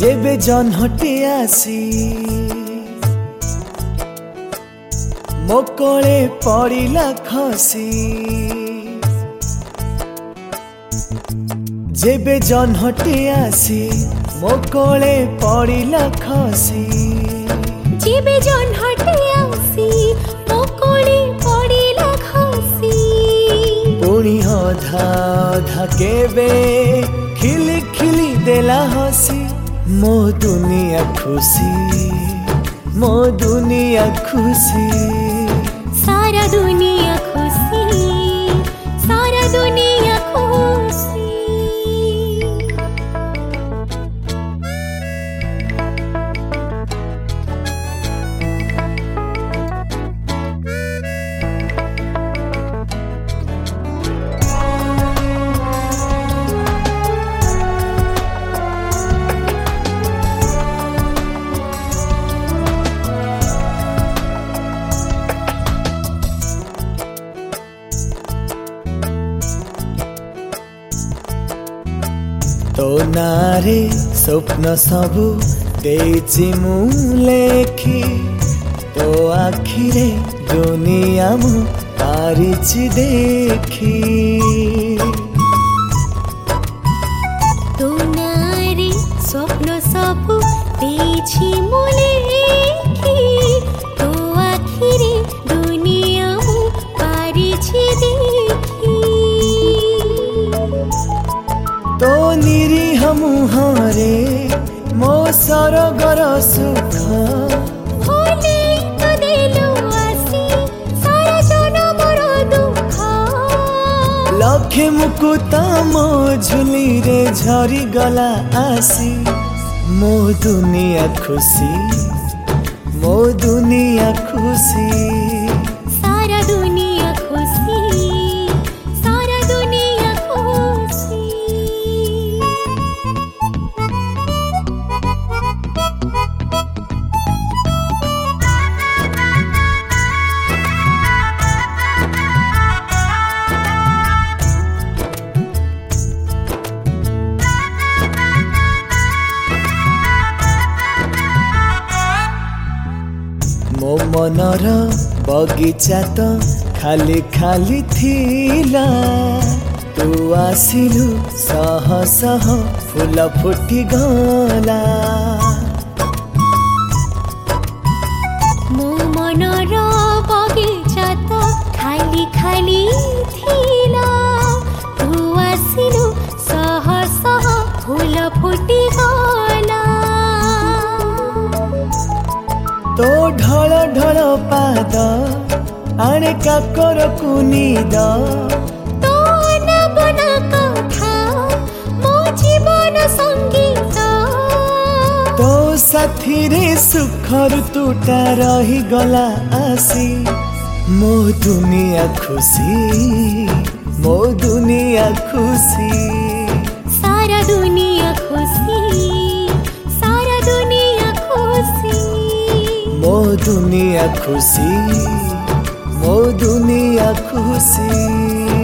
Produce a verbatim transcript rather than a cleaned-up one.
जेबे जन्हटी आसी मो कोले पड़िला खसी जेबे जन्हटी आसी मो कोले पड़िला खसी जेबे जन्हटी आसी मो कोले पड़िला खसी पुणी अधा अधा केबे खिली खिली देला हसी मो दुनिया खुशी मो दुनिया खुशी सारा दुनिया खुशी सारा दुनिया खुशी। तो नारे स्वप्न सबु देछि मु लेखी तो आखिरे दुनिया मु पारिछि देखी तो नारे स्वप्न सबु देछि मु लेखी तो आखिरे दुनिया मु पारिछि देखी तो निरीह मुहरे मो सरगर सुख भोले तो देलु आसी सारा जनमर दुख लखे मुकुत मो झुली रे झरी गला आसी मो दुनिया खुशी मो दुनिया खुशी सारा दुनिया खुशी सारा दुनिया खुशी। मो मनर बगीचा तो खाली खाली थिला तू आसिलु सह सह फूल फुटी गला मो मनर बगीचा तो खाली खाली थिला तू आसिलु सह सह फूल फुटी गला तो ढल ढल पाद आणे काकर कुनीद तो नबना कथा मो जीवन संगीत तो साथी रे सुख ऋतुटा रही गला आसी मो दुनिया खुशी मो दुनिया खुशी सारा दुनिया खुशी सारा दुनिया खुशी मो दुनिया खुशी मो दुनिया खुशी।